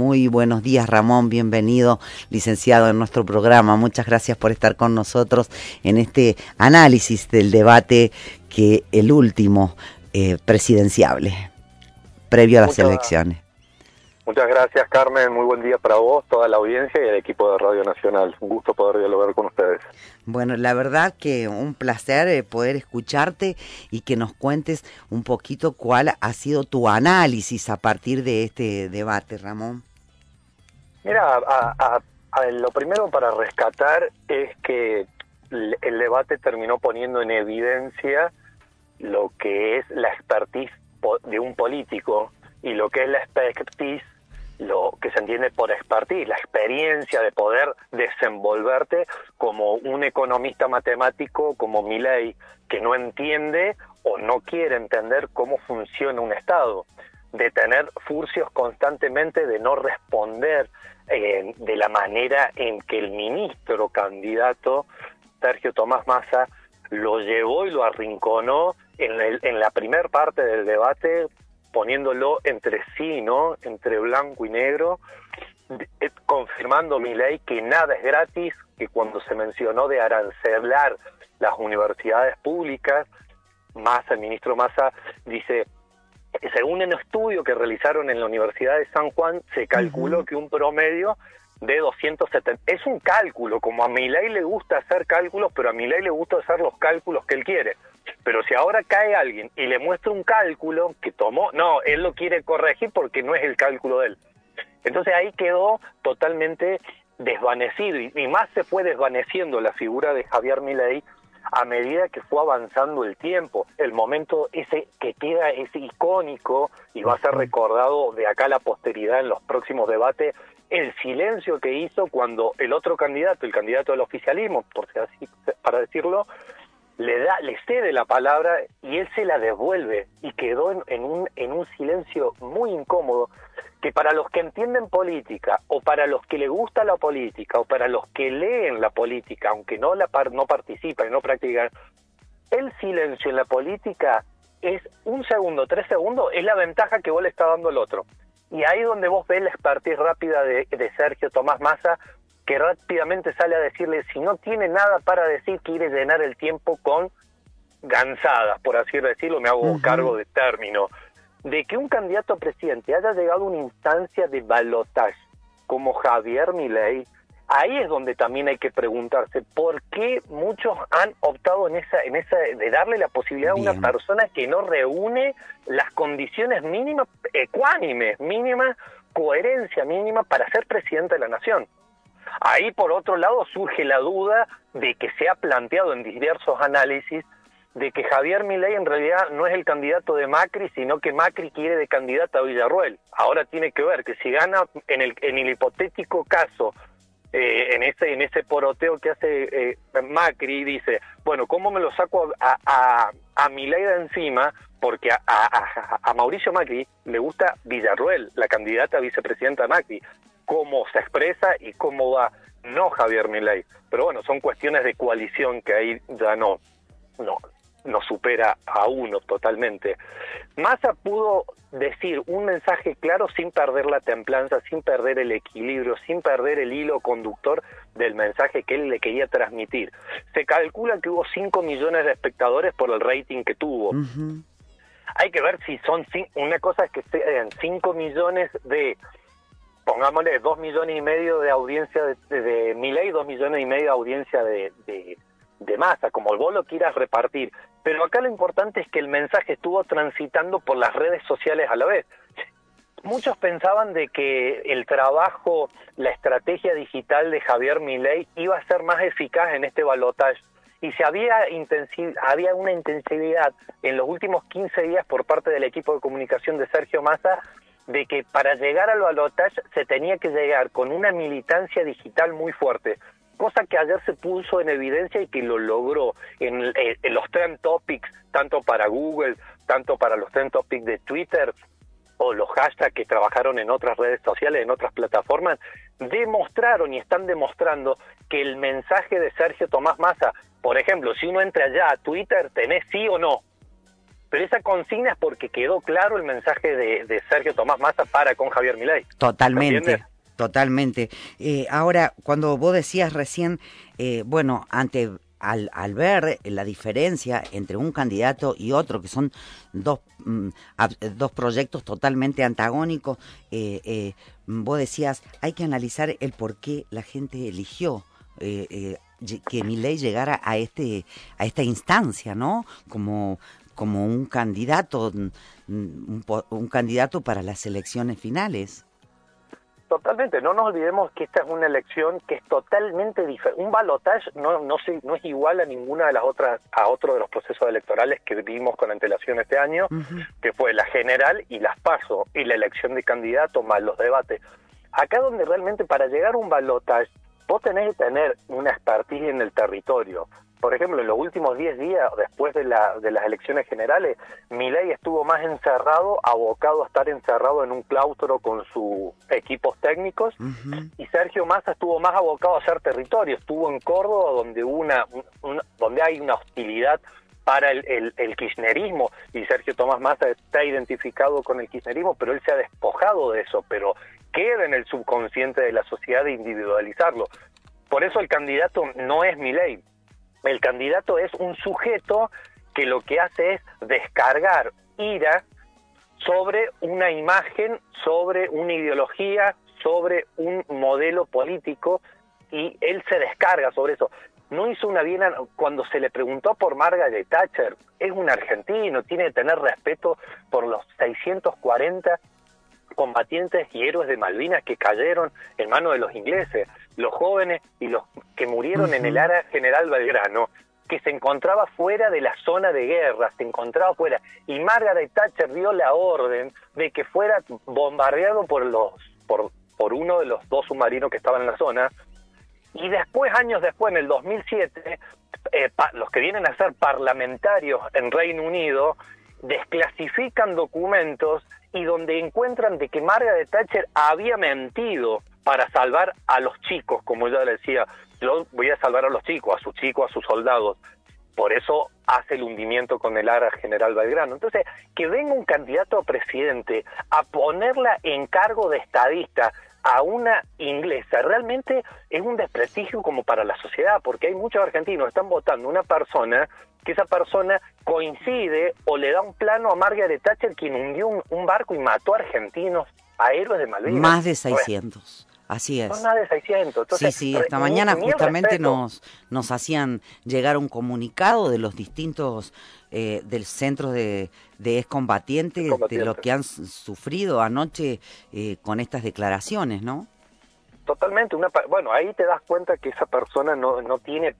Muy buenos días, Ramón, bienvenido, licenciado, en nuestro programa. Muchas gracias por estar con nosotros en este análisis del debate que el último presidenciable, previo a las elecciones. Muchas gracias, Carmen. Muy buen día para vos, toda la audiencia y el equipo de Radio Nacional. Un gusto poder dialogar con ustedes. Bueno, la verdad que un placer poder escucharte y que nos cuentes un poquito cuál ha sido tu análisis a partir de este debate, Ramón. Mira, lo primero para rescatar es que el debate terminó poniendo en evidencia lo que es la expertise de un político y lo que es la expertise, lo que se entiende por expertise, la experiencia de poder desenvolverte como un economista matemático como Milei, que no entiende o no quiere entender cómo funciona un Estado, de tener furcios constantemente, de no responder de la manera en que el ministro candidato Sergio Tomás Massa lo llevó y lo arrinconó en la primer parte del debate, poniéndolo entre sí, ¿no? Entre blanco y negro, confirmando Milei que nada es gratis, que cuando se mencionó de arancelar las universidades públicas, Massa, el ministro Massa, dice, según un estudio que realizaron en la Universidad de San Juan, se calculó que un promedio de 270, es un cálculo, como a Milei le gusta hacer cálculos, pero a Milei le gusta hacer los cálculos que él quiere. Pero si ahora cae alguien y le muestra un cálculo que tomó, no, él lo quiere corregir porque no es el cálculo de él. Entonces ahí quedó totalmente desvanecido y más se fue desvaneciendo la figura de Javier Milei a medida que fue avanzando el tiempo. El momento ese que queda es icónico y va a ser recordado de acá a la posteridad en los próximos debates, el silencio que hizo cuando el otro candidato, el candidato del oficialismo, por ser así, para decirlo, le cede la palabra y él se la devuelve y quedó en un silencio muy incómodo, que para los que entienden política o para los que les gusta la política o para los que leen la política, aunque no participan y no practican, el silencio en la política es 1 segundo, 3 segundos, es la ventaja que vos le estás dando al otro. Y ahí donde vos ves la expertise rápida de Sergio Tomás Massa, que rápidamente sale a decirle, si no tiene nada para decir, quiere llenar el tiempo con gansadas, por así decirlo, me hago cargo de término, de que un candidato a presidente haya llegado a una instancia de balotaje como Javier Milei. Ahí es donde también hay que preguntarse por qué muchos han optado en esa de darle la posibilidad a una persona que no reúne las condiciones mínimas, ecuánimes, mínimas, coherencia mínima para ser presidente de la nación. Ahí, por otro lado, surge la duda de que se ha planteado en diversos análisis de que Javier Milei en realidad no es el candidato de Macri, sino que Macri quiere de candidato a Villarruel. Ahora tiene que ver que si gana en el hipotético caso, en ese poroteo que hace Macri, dice, bueno, ¿cómo me lo saco a Milei de encima? Porque a Mauricio Macri le gusta Villarruel, la candidata a vicepresidenta de Macri, cómo se expresa y cómo va, no Javier Milei. Pero bueno, son cuestiones de coalición que ahí ya no supera a uno totalmente. Massa pudo decir un mensaje claro sin perder la templanza, sin perder el equilibrio, sin perder el hilo conductor del mensaje que él le quería transmitir. Se calcula que hubo 5 millones de espectadores por el rating que tuvo. Hay que ver si son, una cosa es que sean 5 millones de, pongámosle 2 millones y medio de audiencia de Milei, 2 millones y medio de audiencia de Massa, como vos lo quieras repartir. Pero acá lo importante es que el mensaje estuvo transitando por las redes sociales a la vez. Muchos pensaban de que el trabajo, la estrategia digital de Javier Milei iba a ser más eficaz en este balotaje. Y si había una intensidad en los últimos 15 días por parte del equipo de comunicación de Sergio Massa, de que para llegar al balotaje se tenía que llegar con una militancia digital muy fuerte, cosa que ayer se puso en evidencia y que lo logró en los trend topics, tanto para Google, tanto para los trend topics de Twitter, o los hashtags que trabajaron en otras redes sociales, en otras plataformas, demostraron y están demostrando que el mensaje de Sergio Tomás Massa, por ejemplo, si uno entra allá a Twitter, tenés sí o no. pero esa consigna es porque quedó claro el mensaje de Sergio Tomás Massa para con Javier Milei. Totalmente. Totalmente. Ahora, cuando vos decías recién, bueno, al ver la diferencia entre un candidato y otro, que son dos proyectos totalmente antagónicos, vos decías, hay que analizar el por qué la gente eligió que Milei llegara a esta instancia, ¿no? Como un candidato, un candidato para las elecciones finales. Totalmente, no nos olvidemos que esta es una elección que es totalmente diferente. Un balotaje no es igual a ninguna de las otras, a otro de los procesos electorales que vimos con antelación este año, que fue la general y las PASO, y la elección de candidatos más los debates. Acá donde realmente para llegar a un balotaje, vos tenés que tener una expertise en el territorio. Por ejemplo, en los últimos 10 días, después de las elecciones generales, Milei estuvo más encerrado, abocado a estar encerrado en un claustro con sus equipos técnicos, y Sergio Massa estuvo más abocado a hacer territorio. Estuvo en Córdoba, donde donde hay una hostilidad para el kirchnerismo, y Sergio Tomás Massa está identificado con el kirchnerismo, pero él se ha despojado de eso, pero queda en el subconsciente de la sociedad de individualizarlo. Por eso el candidato no es Milei. El candidato es un sujeto que lo que hace es descargar ira sobre una imagen, sobre una ideología, sobre un modelo político, y él se descarga sobre eso. No hizo una bien cuando se le preguntó por Margaret Thatcher. Es un argentino, tiene que tener respeto por los 640 combatientes y héroes de Malvinas que cayeron en manos de los ingleses, los jóvenes y los que murieron en el área General Belgrano, que se encontraba fuera de la zona de guerra, se encontraba fuera, y Margaret Thatcher dio la orden de que fuera bombardeado por uno de los 2 submarinos que estaban en la zona, y después, años después, en el 2007, los que vienen a ser parlamentarios en Reino Unido desclasifican documentos y donde encuentran de que Margaret Thatcher había mentido para salvar a los chicos, como ella le decía, yo voy a salvar a los chicos, a sus soldados. Por eso hace el hundimiento con el ARA General Belgrano. Entonces, que venga un candidato a presidente a ponerla en cargo de estadista a una inglesa, realmente es un desprestigio como para la sociedad, porque hay muchos argentinos que están votando una persona que esa persona coincide o le da un plano a Margaret Thatcher, quien hundió un barco y mató a argentinos, a héroes de Malvinas. Más de 600. Así es. Son más de 600. Entonces, sí, esta mañana justamente nos hacían llegar un comunicado de los distintos del centro de excombatientes, de lo que han sufrido anoche con estas declaraciones, ¿no? Totalmente. Bueno, ahí te das cuenta que esa persona no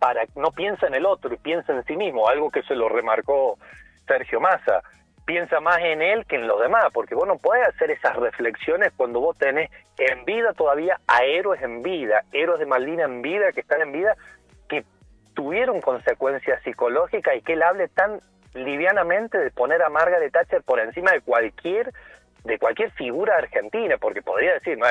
piensa en el otro y piensa en sí mismo, algo que se lo remarcó Sergio Massa. Piensa más en él que en los demás, porque vos no podés hacer esas reflexiones cuando vos tenés en vida todavía a héroes en vida, héroes de Malvinas en vida, que están en vida, que tuvieron consecuencias psicológicas, y que él hable tan livianamente de poner a Margaret Thatcher por encima de cualquier figura argentina, porque podría decir, no,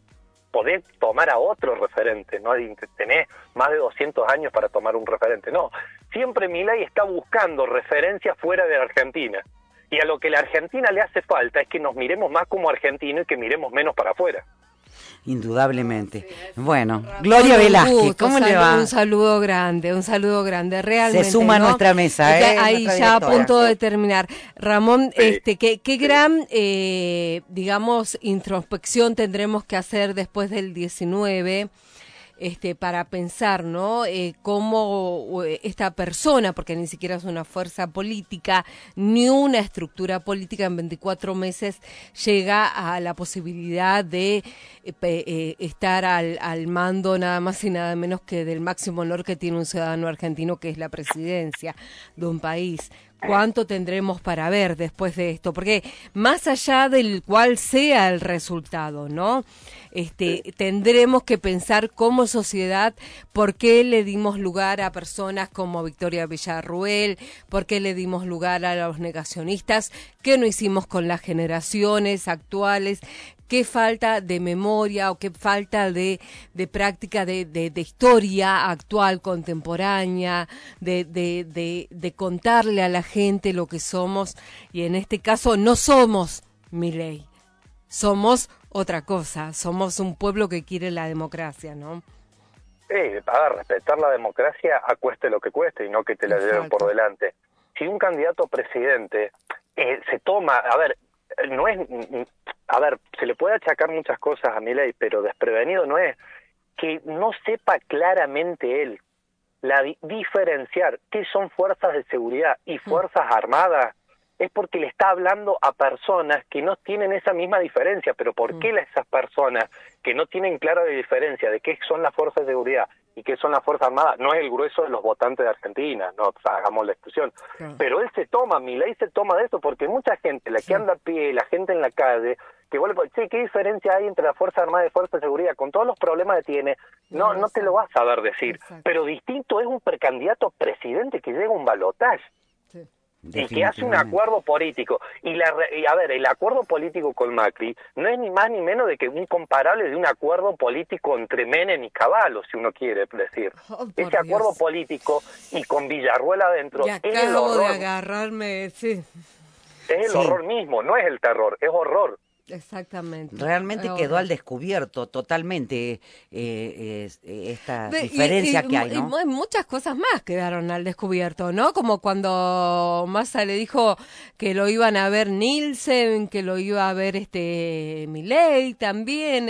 podés tomar a otro referente, no tenés más de 200 años para tomar un referente, no. Siempre Milei está buscando referencias fuera de Argentina. Y a lo que la Argentina le hace falta es que nos miremos más como argentinos y que miremos menos para afuera. Indudablemente. Bueno, Gloria Velázquez, ¿cómo le va? Un saludo grande, realmente. Se suma a nuestra mesa, ahí ya a punto de terminar. Ramón, qué gran, digamos, introspección tendremos que hacer después del 19, para pensar, ¿no? Cómo esta persona, porque ni siquiera es una fuerza política, ni una estructura política, en 24 meses llega a la posibilidad de estar al mando nada más y nada menos que del máximo honor que tiene un ciudadano argentino, que es la presidencia de un país. ¿Cuánto tendremos para ver después de esto? Porque más allá del cual sea el resultado, ¿no? Tendremos que pensar como sociedad por qué le dimos lugar a personas como Victoria Villarruel, por qué le dimos lugar a los negacionistas, qué no hicimos con las generaciones actuales, qué falta de memoria o qué falta de práctica de historia actual, contemporánea, de contarle a la gente lo que somos, y en este caso no somos Milei, somos otra cosa, somos un pueblo que quiere la democracia, ¿no? Para respetar la democracia a cueste lo que cueste y no que te la lleven por delante. Si un candidato a presidente se toma, se le puede achacar muchas cosas a Milei, pero desprevenido no es, que no sepa claramente él diferenciar qué son fuerzas de seguridad y fuerzas armadas, es porque le está hablando a personas que no tienen esa misma diferencia. Pero ¿por qué esas personas que no tienen clara la diferencia de qué son las fuerzas de seguridad y qué son las fuerzas armadas? No es el grueso de los votantes de Argentina, no hagamos la exclusión. Pero Milei se toma de eso, porque mucha gente, la que anda a pie, la gente en la calle, que vuelve, ¿qué diferencia hay entre la Fuerza Armada y Fuerza de Seguridad? Con todos los problemas que tiene, no te lo vas a saber decir. Exacto. Pero distinto es un precandidato a presidente que llega a un balotaje. Y que hace un acuerdo político. Y el acuerdo político con Macri no es ni más ni menos de que un comparable de un acuerdo político entre Menem y Cavallo, si uno quiere decir. Ese acuerdo político, y con Villarruel adentro, es el horror. De agarrarme, sí. Es el horror mismo, no es el terror, es horror. Exactamente. Realmente quedó al descubierto totalmente esta diferencia que hay, ¿no? Y muchas cosas más quedaron al descubierto, ¿no? Como cuando Massa le dijo que lo iban a ver Nielsen, que lo iba a ver Milei también,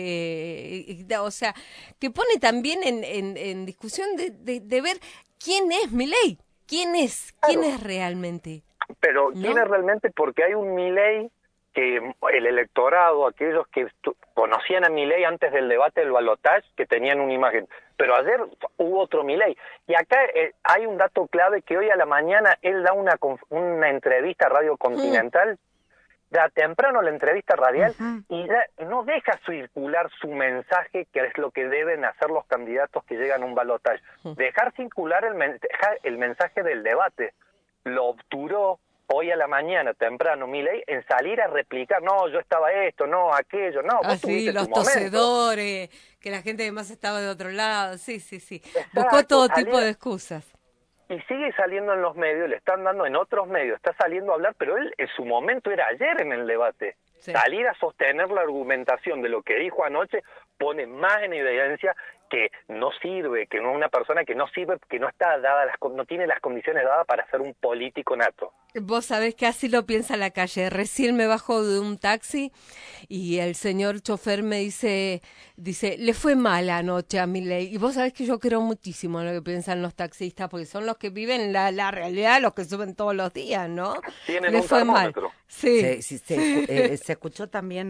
o sea, que pone también en discusión de ver quién es Milei, quién es realmente. Pero ¿quién es realmente? Porque hay un Milei que el electorado, aquellos que conocían a Milei antes del debate del balotaje, que tenían una imagen, pero ayer hubo otro Milei. Y acá hay un dato clave, que hoy a la mañana él da una entrevista a Radio Continental, da temprano la entrevista radial, y ya no deja circular su mensaje, que es lo que deben hacer los candidatos que llegan a un balotaje, dejar circular el mensaje del debate. Lo obturó hoy a la mañana, temprano, Milei, en salir a replicar, no, yo estaba esto, no, aquello, no. Así, los tosedores, que la gente además estaba de otro lado, sí. Exacto, buscó todo tipo de excusas. Y sigue saliendo en los medios, le están dando en otros medios, está saliendo a hablar, pero él en su momento era ayer en el debate. Sí. Salir a sostener la argumentación de lo que dijo anoche pone más en evidencia que no sirve, que no es una persona que no sirve, que no está dada, no tiene las condiciones dadas para ser un político nato. Vos sabés que así lo piensa la calle. Recién me bajo de un taxi y el señor chofer me dice, le fue mal anoche a Milei. Y vos sabés que yo creo muchísimo en lo que piensan los taxistas, porque son los que viven la realidad, los que suben todos los días, ¿no? Tienen un termómetro. Mal. Sí. Se escuchó también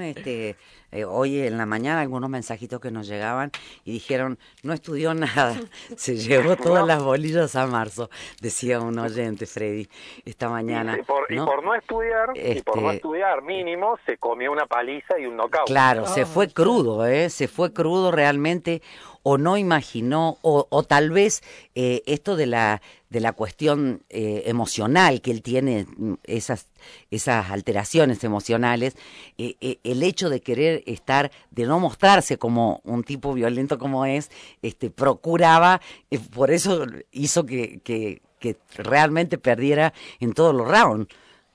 hoy en la mañana algunos mensajitos que nos llegaban y dijeron, no estudió nada, se llevó todas las bolillas a marzo, decía un oyente, Freddy, esta mañana. Y por no estudiar, mínimo, se comió una paliza y un knockout. Claro, se fue crudo realmente, o no imaginó, o tal vez esto de la cuestión emocional que él tiene, esas alteraciones emocionales, el hecho de querer de no mostrarse como un tipo violento como es, procuraba, por eso hizo que realmente perdiera en todos los rounds.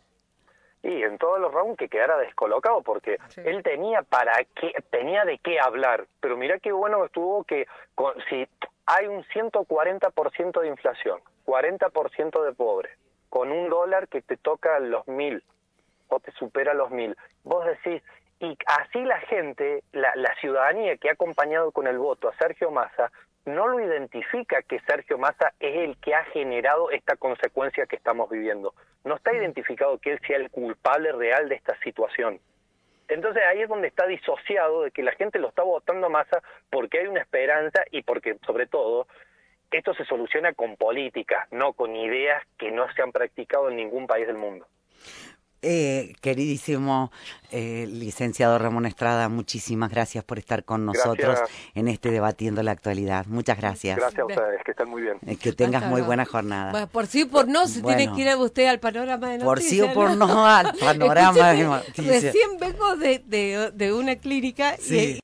Y en todos los rounds que quedara descolocado, porque él tenía de qué hablar. Pero mirá qué bueno estuvo si hay un 140% de inflación, 40% de pobre, con $1 que te toca los 1.000 o te supera los 1.000. Vos decís, y así la gente, la ciudadanía que ha acompañado con el voto a Sergio Massa, no lo identifica que Sergio Massa es el que ha generado esta consecuencia que estamos viviendo. No está identificado que él sea el culpable real de esta situación. Entonces ahí es donde está disociado de que la gente lo está votando a Massa porque hay una esperanza y porque, sobre todo, esto se soluciona con política, no con ideas que no se han practicado en ningún país del mundo. Queridísimo licenciado Ramón Estrada, muchísimas gracias por estar con nosotros en este Debatiendo la Actualidad. Muchas gracias. Gracias a ustedes, que estén muy bien. Que tengas muy buena jornada. Bueno, por sí o por no, se tiene que ir usted al panorama de noticias. Por sí o por no al panorama de noticias. Recién vengo de una clínica y